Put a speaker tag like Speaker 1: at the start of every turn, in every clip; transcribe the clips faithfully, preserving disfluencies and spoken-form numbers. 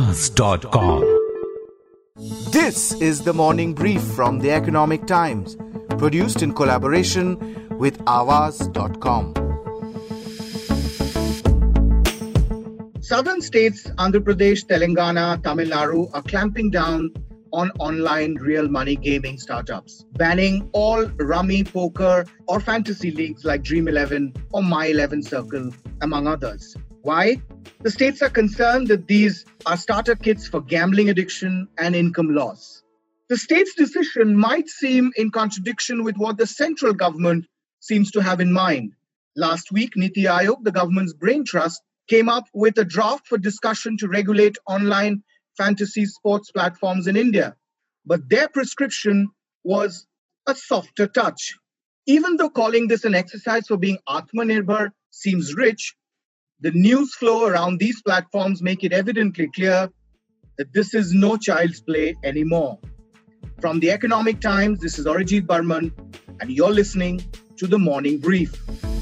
Speaker 1: Awaaz dot com.
Speaker 2: This is the morning brief from the Economic Times, produced in collaboration with Awaaz dot com.
Speaker 3: Southern states, Andhra Pradesh, Telangana, Tamil Nadu are clamping down on online real money gaming startups, banning all rummy, poker, or fantasy leagues like Dream eleven or My eleven Circle, among others. Why? The states are concerned that these are starter kits for gambling addiction and income loss. The state's decision might seem in contradiction with what the central government seems to have in mind. Last week, Niti Aayog, the government's brain trust, came up with a draft for discussion to regulate online fantasy sports platforms in India. But their prescription was a softer touch. Even though calling this an exercise for being Atmanirbhar seems rich, the news flow around these platforms make it evidently clear that this is no child's play anymore. From the Economic Times, this is Arijit Barman, and you're listening to The Morning Brief.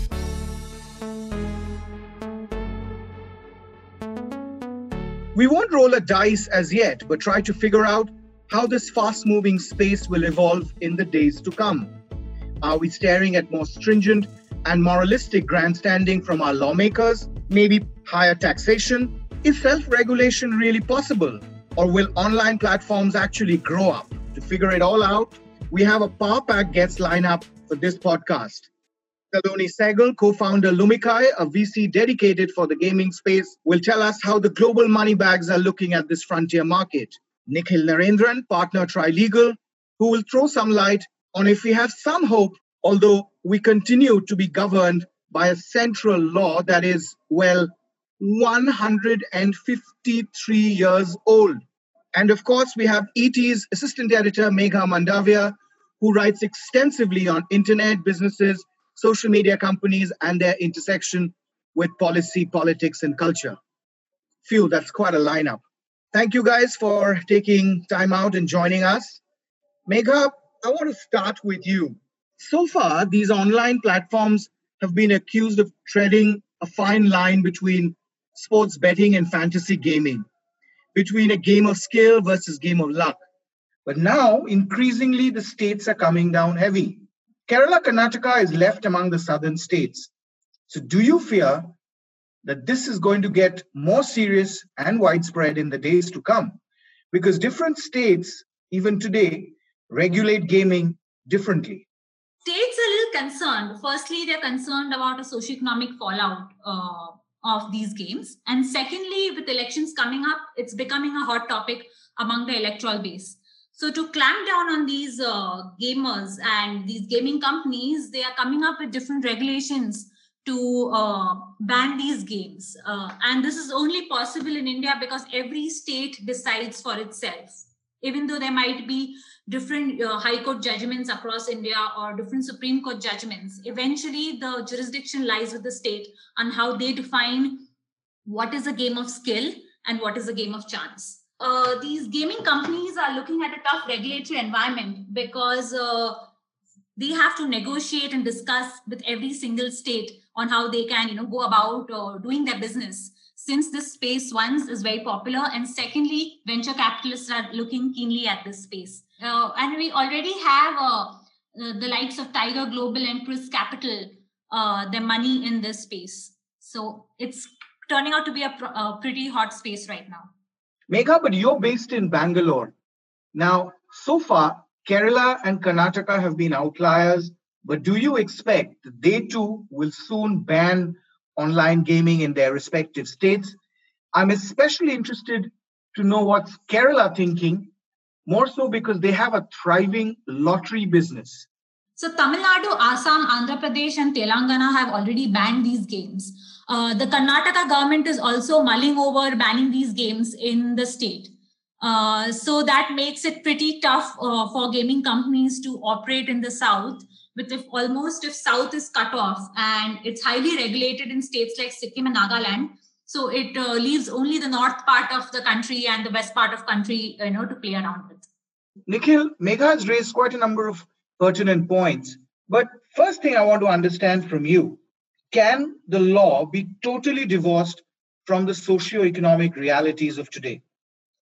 Speaker 3: We won't roll a dice as yet, but try to figure out how this fast-moving space will evolve in the days to come. Are we staring at more stringent and moralistic grandstanding from our lawmakers? Maybe higher taxation? Is self-regulation really possible? Or will online platforms actually grow up? To figure it all out, we have a power-packed guest lineup for this podcast. Saloni Sehgal, co-founder Lumikai, a V C dedicated for the gaming space, will tell us how the global money bags are looking at this frontier market. Nikhil Narendran, partner Trilegal, who will throw some light on if we have some hope, although we continue to be governed by a central law that is, well, one hundred fifty-three years old. And of course, we have E T's assistant editor, Megha Mandavia, who writes extensively on internet, businesses, social media companies, and their intersection with policy, politics, and culture. Phew, that's quite a lineup. Thank you guys for taking time out and joining us. Megha, I want to start with you. So far, these online platforms have been accused of treading a fine line between sports betting and fantasy gaming, between a game of skill versus game of luck. But now, increasingly, the states are coming down heavy. Kerala, Karnataka is left among the southern states. So do you fear that this is going to get more serious and widespread in the days to come? Because different states, even today, regulate gaming differently.
Speaker 4: States are a little concerned. Firstly, they're concerned about a socioeconomic fallout uh, of these games. And secondly, with elections coming up, it's becoming a hot topic among the electoral base. So to clamp down on these uh, gamers and these gaming companies, they are coming up with different regulations to uh, ban these games. Uh, and this is only possible in India because every state decides for itself. Even though there might be different uh, high court judgments across India or different Supreme Court judgments, eventually the jurisdiction lies with the state on how they define what is a game of skill and what is a game of chance. Uh, these gaming companies are looking at a tough regulatory environment because uh, they have to negotiate and discuss with every single state on how they can, you know, go about uh, doing their business. Since this space, once, is very popular, and secondly, venture capitalists are looking keenly at this space. Uh, and we already have uh, uh, the likes of Tiger Global and Pris Capital, uh, their money in this space. So it's turning out to be a, pr- a pretty hot space right now.
Speaker 3: Megha, but you're based in Bangalore. Now, so far, Kerala and Karnataka have been outliers, but do you expect that they too will soon ban online gaming in their respective states? I'm especially interested to know what's Kerala thinking, more so because they have a thriving lottery business.
Speaker 4: So Tamil Nadu, Assam, Andhra Pradesh and Telangana have already banned these games. Uh, the Karnataka government is also mulling over banning these games in the state. Uh, so that makes it pretty tough uh, for gaming companies to operate in the south. With if almost if South is cut off, and it's highly regulated in states like Sikkim and Nagaland, so it uh, leaves only the north part of the country and the west part of country, you know, to play around with.
Speaker 3: Nikhil, Megha has raised quite a number of pertinent points. But first thing I want to understand from you, can the law be totally divorced from the socio-economic realities of today?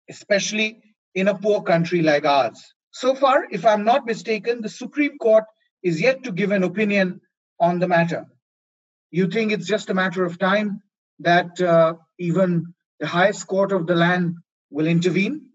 Speaker 3: especially in a poor country like ours. So far, if I'm not mistaken, the Supreme Court is yet to give an opinion on the matter. You think it's just a matter of time that uh, even the highest court of the land will intervene?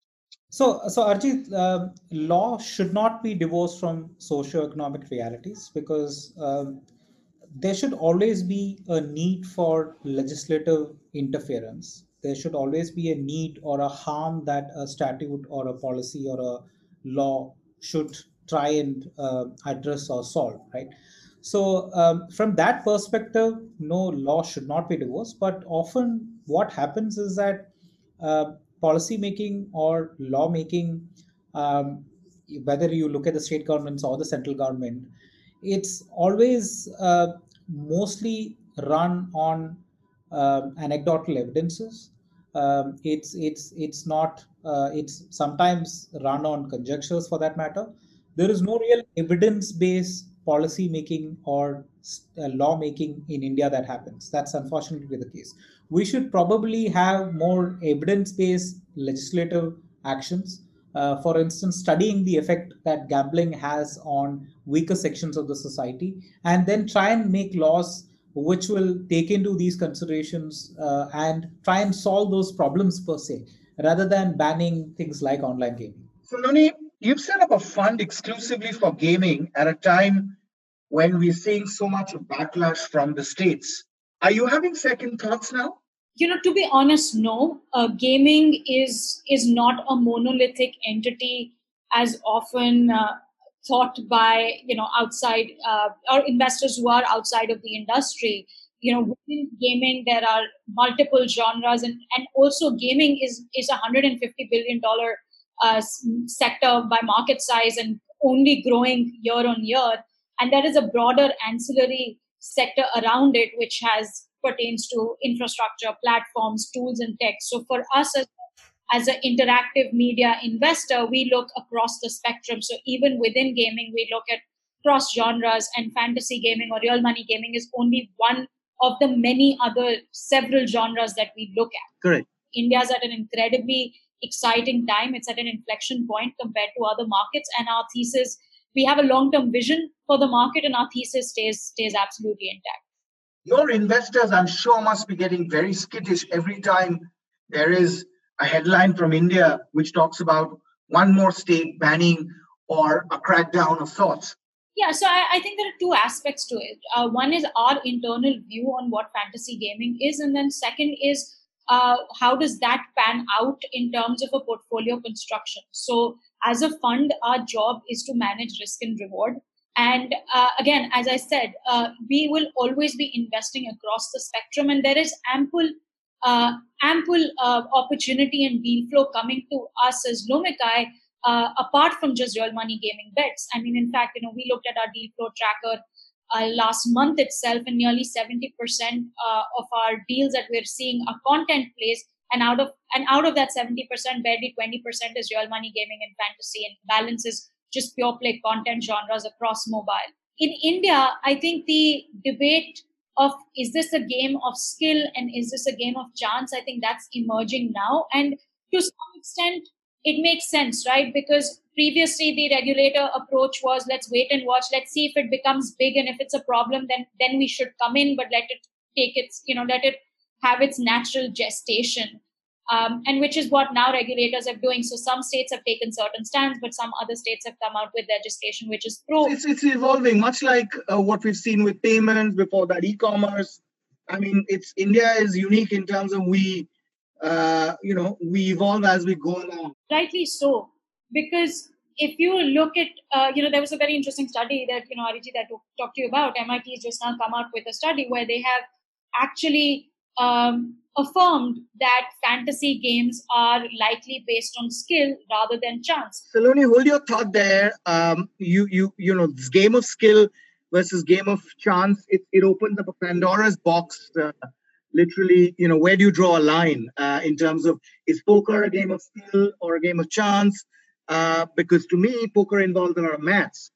Speaker 1: So, so Arjit, uh, law should not be divorced from socio-economic realities because um, there should always be a need for legislative interference. There should always be a need or a harm that a statute or a policy or a law should try and uh, address or solve, right? So, um, from that perspective, no, law should not be divorced. But often, what happens is that uh, policy making or law making, um, whether you look at the state governments or the central government, it's always uh, mostly run on um, anecdotal evidences. Um, it's it's it's not. Uh, it's sometimes run on conjectures for that matter. There is no real evidence-based policy making or uh, law making in India that happens. That's unfortunately the case. We should probably have more evidence-based legislative actions. Uh, for instance, studying the effect that gambling has on weaker sections of the society, and then try and make laws which will take into these considerations uh, and try and solve those problems per se, rather than banning things like online gaming.
Speaker 3: So, Noni, you've set up a fund exclusively for gaming at a time when we're seeing so much of backlash from the states. Are you having second thoughts now?
Speaker 5: You know, to be honest, no. Uh, gaming is is not a monolithic entity as often uh, thought by you know outside uh, or investors who are outside of the industry. You know, within gaming there are multiple genres, and and also gaming is is a one hundred fifty billion dollar uh, sector by market size and only growing year on year. And there is a broader ancillary sector around it, which has pertains to infrastructure, platforms, tools, and tech. So for us as, as an interactive media investor, we look across the spectrum. So even within gaming, we look at cross genres, and fantasy gaming or real money gaming is only one of the many other several genres that we look at.
Speaker 3: Correct.
Speaker 5: India's at an incredibly exciting time. It's at an inflection point compared to other markets, and our thesis, we have a long-term vision for the market, and our thesis stays stays absolutely intact.
Speaker 3: Your investors, I'm sure, must be getting very skittish every time there is a headline from India which talks about one more state banning or a crackdown of sorts.
Speaker 5: Yeah, so I, I think there are two aspects to it. Uh, one is our internal view on what fantasy gaming is, and then second is uh, how does that pan out in terms of a portfolio construction. So as a fund, our job is to manage risk and reward. And uh, again, as I said, uh, we will always be investing across the spectrum, and there is ample, uh, ample uh, opportunity and deal flow coming to us as Lomikai, uh, apart from just real money gaming bets. I mean, in fact, you know, we looked at our deal flow tracker uh, last month itself, and nearly seventy percent uh, of our deals that we're seeing are content plays, and out of and out of that seventy percent, barely twenty percent is real money gaming and fantasy, and balance is just pure play content genres across mobile. In India, I think the debate of is this a game of skill and is this a game of chance, I think that's emerging now. And to some extent, it makes sense, right? Because previously the regulator approach was let's wait and watch, let's see if it becomes big, and if it's a problem, then then we should come in, but let it take its, you know, let it have its natural gestation. Um, and which is what now regulators are doing. So some states have taken certain stands, but some other states have come out with legislation which is pro.
Speaker 3: It's, it's evolving, much like uh, what we've seen with payments, before that e-commerce. I mean, it's India is unique in terms of we, uh, you know, we evolve as we go along.
Speaker 5: Rightly so, because if you look at, uh, you know, there was a very interesting study that, you know, Arijit, that I talked to you about. M I T has just now come out with a study where they have actually um, affirmed that fantasy games are likely based on skill rather than chance.
Speaker 3: Saloni, hold your thought there. Um, you, you, you know, this game of skill versus game of chance, it, it opens up a Pandora's box. Uh, literally, you know, where do you draw a line uh, in terms of is poker a game of skill or a game of chance? Uh, because to me, poker involves a lot of maths.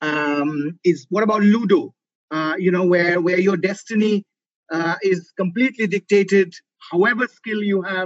Speaker 3: Um, is what about Ludo? Uh, you know, where where your destiny uh, is completely dictated. However skill you have,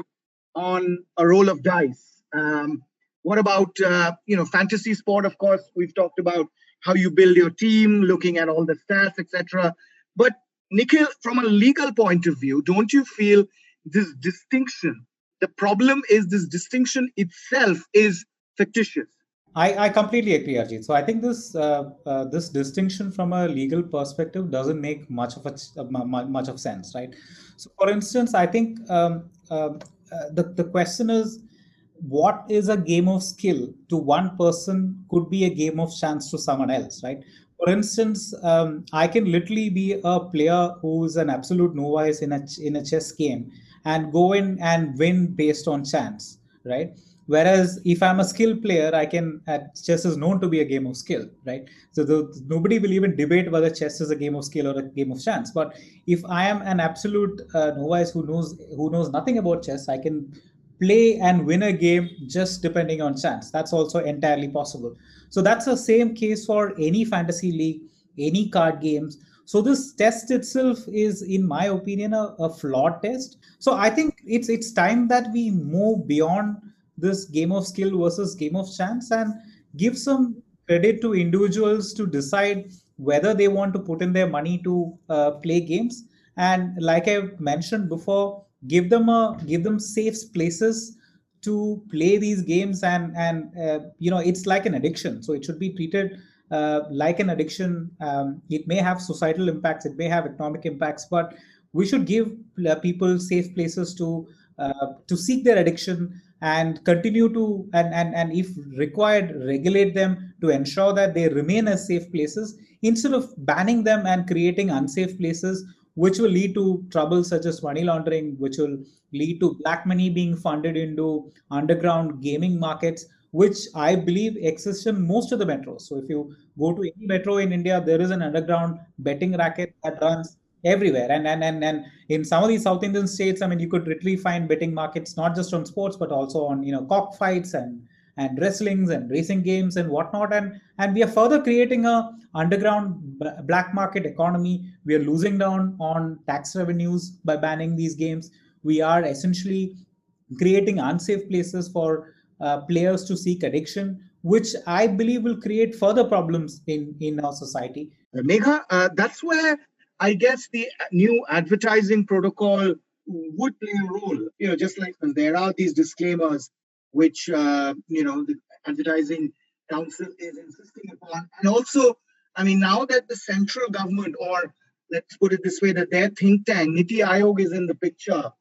Speaker 3: on a roll of dice? Um, what about uh, you know fantasy sport? Of course, we've talked about how you build your team, looking at all the stats, et cetera. But Nikhil, from a legal point of view, don't you feel this distinction? The problem is this distinction itself is fictitious.
Speaker 1: I, I completely agree, Arjit. So I think this uh, uh, this distinction from a legal perspective doesn't make much of a uh, much of sense, right? So, for instance, I think um, uh, uh, the the question is, what is a game of skill to one person could be a game of chance to someone else, right? For instance, um, I can literally be a player who's an absolute novice in a in a chess game and go in and win based on chance, right? Whereas if I'm a skill player, I can. Uh, chess is known to be a game of skill, right? So the, nobody will even debate whether chess is a game of skill or a game of chance. But if I am an absolute uh, novice who knows who knows nothing about chess, I can play and win a game just depending on chance. That's also entirely possible. So that's the same case for any fantasy league, any card games. So this test itself is, in my opinion, a, a flawed test. So I think it's it's time that we move beyond this game of skill versus game of chance and give some credit to individuals to decide whether they want to put in their money to uh, play games. And like I mentioned before, give them a give them safe places to play these games. And and uh, you know it's like an addiction, so it should be treated uh, like an addiction. Um, it may have societal impacts, it may have economic impacts, but we should give uh, people safe places to uh, to seek their addiction and continue to and, and and if required regulate them to ensure that they remain as safe places instead of banning them and creating unsafe places, which will lead to trouble such as money laundering, which will lead to black money being funded into underground gaming markets, which I believe exists in most of the metros. So if you go to any metro in India, there is an underground betting racket that runs everywhere. And and and, and in some of these South Indian states, I mean, you could literally find betting markets not just on sports, but also on, you know, cockfights and and wrestlings and racing games and whatnot. And and we are further creating a underground black market economy. We are losing down on tax revenues by banning these games. We are essentially creating unsafe places for uh, players to seek addiction, which I believe will create further problems in in our society.
Speaker 3: Megha, uh, that's where I guess the new advertising protocol would play a role. You know, just like there are these disclaimers which uh, you know the advertising council is insisting upon, and also, I mean, now that the central government, or let's put it this way, that their think tank Niti Aayog is in the picture.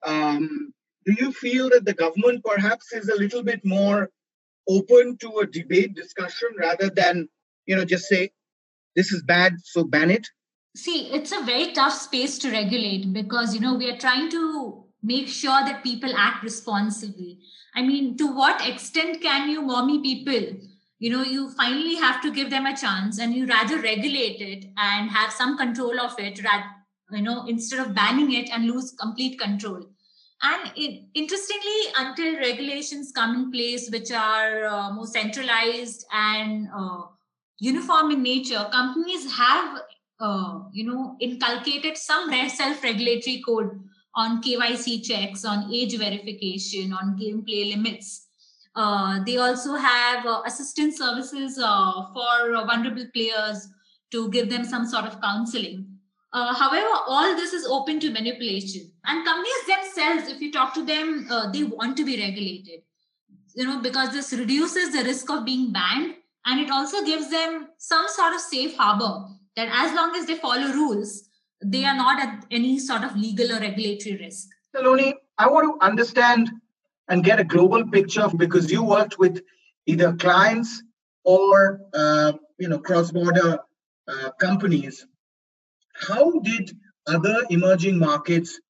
Speaker 3: Um, do you feel that the government perhaps is a little bit more open to a debate discussion rather than, you know, just say this is bad, so ban it?
Speaker 4: See, it's a very tough space to regulate because, you know, we are trying to make sure that people act responsibly. I mean, to what extent can you mommy people? You know, you finally have to give them a chance and you rather regulate it and have some control of it, rather, you know, instead of banning it and lose complete control. And it, interestingly, until regulations come in place, which are uh, more centralized and uh, uniform in nature, companies have, uh, you know, inculcated some self-regulatory code on K Y C checks, on age verification, on gameplay limits. Uh, they also have uh, assistance services uh, for uh, vulnerable players to give them some sort of counseling. Uh, however, all this is open to manipulation. And companies themselves, if you talk to them, uh, they want to be regulated, you know, because this reduces the risk of being banned. And it also gives them some sort of safe harbor that as long as they follow rules, they are not at any sort of legal or regulatory risk.
Speaker 3: Saloni, I want to understand and get a global picture because you worked with either clients or uh, you know cross-border uh, companies. How did other emerging markets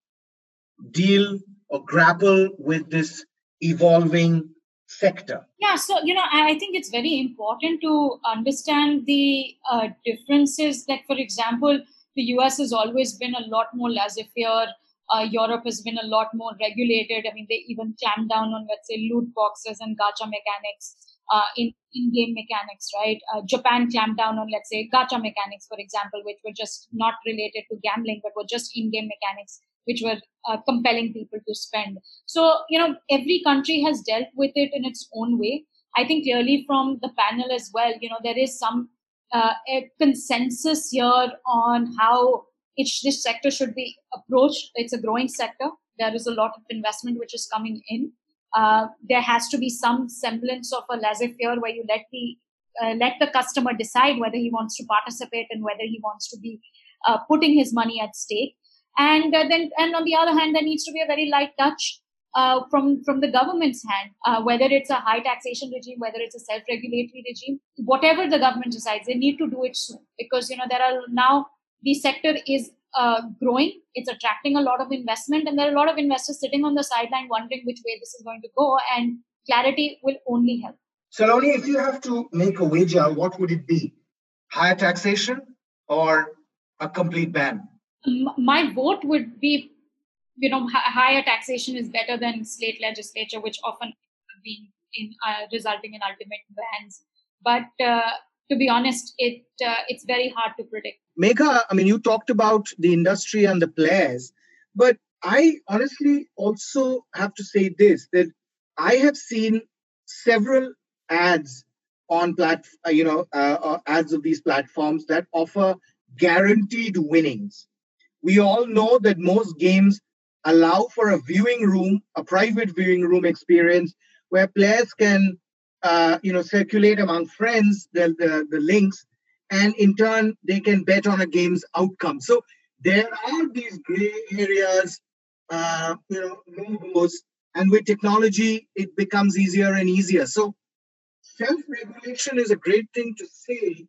Speaker 3: deal or grapple with this evolving sector?
Speaker 5: Yeah, so, you know, I think it's very important to understand the uh, differences. Like, for example, the U S has always been a lot more laissez-faire. Uh, Europe has been a lot more regulated. I mean, they even clamped down on, let's say, loot boxes and gacha mechanics, uh, in in-game mechanics, right? Uh, Japan clamped down on, let's say, gacha mechanics, for example, which were just not related to gambling, but were just in-game mechanics, which were uh, compelling people to spend. So, you know, every country has dealt with it in its own way. I think clearly from the panel as well, you know, there is some uh, a consensus here on how it, this sector should be approached. It's a growing sector. There is a lot of investment which is coming in. Uh, there has to be some semblance of a laissez-faire where you let the uh, let the customer decide whether he wants to participate and whether he wants to be uh, putting his money at stake. And uh, then, and on the other hand, there needs to be a very light touch uh, from from the government's hand, uh, whether it's a high taxation regime, whether it's a self-regulatory regime, whatever the government decides, they need to do it soon, because you know there are now the sector is uh, growing, it's attracting a lot of investment, and there are a lot of investors sitting on the sideline wondering which way this is going to go, and clarity will only help.
Speaker 3: Saloni, if you have to make a wager, what would it be? Higher taxation or a complete ban?
Speaker 5: My vote would be, you know, higher taxation is better than state legislature, which often being in uh, resulting in ultimate bans. But uh, to be honest, it uh, it's very hard to predict.
Speaker 3: Megha, I mean, you talked about the industry and the players, but I honestly also have to say this, that I have seen several ads on plat, uh, you know, uh, uh, ads of these platforms that offer guaranteed winnings. We all know that most games allow for a viewing room, a private viewing room experience where players can, uh, you know, circulate among friends the, the, the links, and in turn, they can bet on a game's outcome. So there are these gray areas, uh, you know, no-goes, and with technology, it becomes easier and easier. So self-regulation is a great thing to say,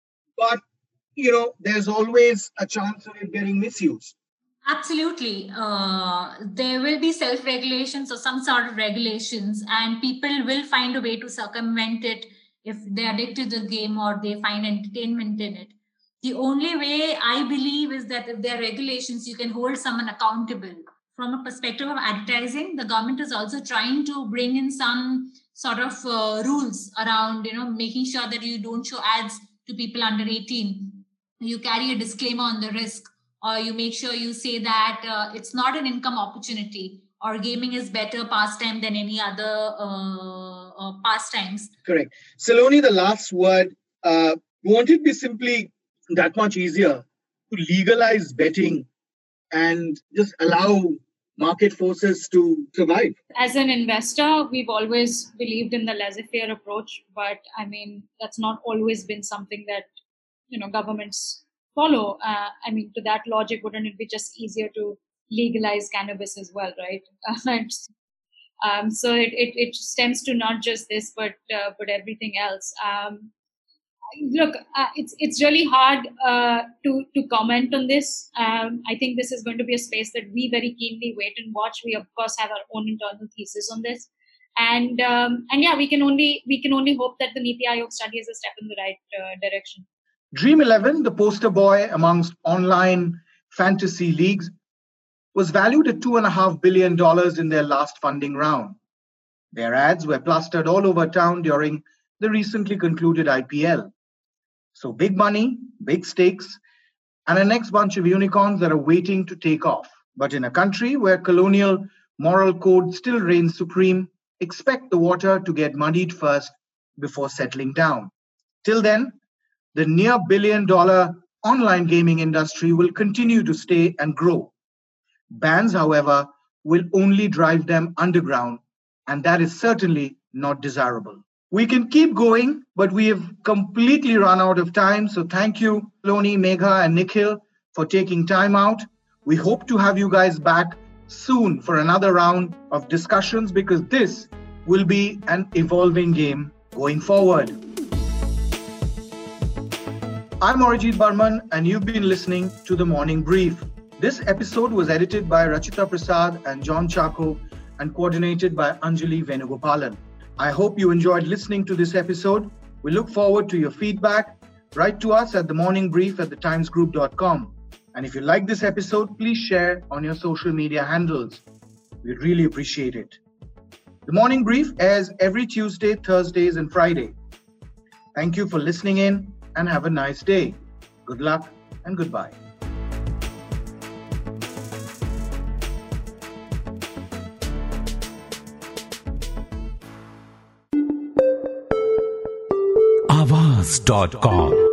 Speaker 3: but you know, there's always a chance of it getting misused.
Speaker 4: Absolutely. Uh, there will be self-regulations or some sort of regulations, and people will find a way to circumvent it if they're addicted to the game or they find entertainment in it. The only way I believe is that if there are regulations, you can hold someone accountable. From a perspective of advertising, the government is also trying to bring in some sort of uh, rules around, you know, making sure that you don't show ads to people under eighteen. You carry a disclaimer on the risk, or you make sure you say that uh, it's not an income opportunity, or gaming is better pastime than any other uh, uh, pastimes.
Speaker 3: Correct. Saloni, the last word. Uh, won't it be simply that much easier to legalize betting and just allow market forces to survive?
Speaker 5: As an investor, we've always believed in the laissez-faire approach, but I mean, that's not always been something that you know, governments follow. Uh, I mean, to that logic, wouldn't it be just easier to legalize cannabis as well, right? um, so it, it, it stems to not just this, but uh, but everything else. Um, look, uh, it's it's really hard uh, to to comment on this. Um, I think this is going to be a space that we very keenly wait and watch. We of course have our own internal thesis on this, and um, and yeah, we can only we can only hope that the Niti Aayog study is a step in the right uh, direction.
Speaker 3: Dream eleven, the poster boy amongst online fantasy leagues, was valued at two point five billion dollars in their last funding round. Their ads were plastered all over town during the recently concluded I P L. So big money, big stakes, and a next bunch of unicorns that are waiting to take off. But in a country where colonial moral code still reigns supreme, expect the water to get muddied first before settling down. Till then, the near billion dollar online gaming industry will continue to stay and grow. Bans, however, will only drive them underground, and that is certainly not desirable. We can keep going, but we have completely run out of time. So thank you, Saloni, Megha, and Nikhil, for taking time out. We hope to have you guys back soon for another round of discussions, because this will be an evolving game going forward. I'm Arijit Barman, and you've been listening to The Morning Brief. This episode was edited by Rachita Prasad and John Chako and coordinated by Anjali Venugopalan. I hope you enjoyed listening to this episode. We look forward to your feedback. Write to us at themorningbrief at the times group dot com. And if you like this episode, please share on your social media handles. We'd really appreciate it. The Morning Brief airs every Tuesday, Thursdays, and Friday. Thank you for listening in, and have a nice day. Good luck and goodbye.
Speaker 6: Awaaz dot com.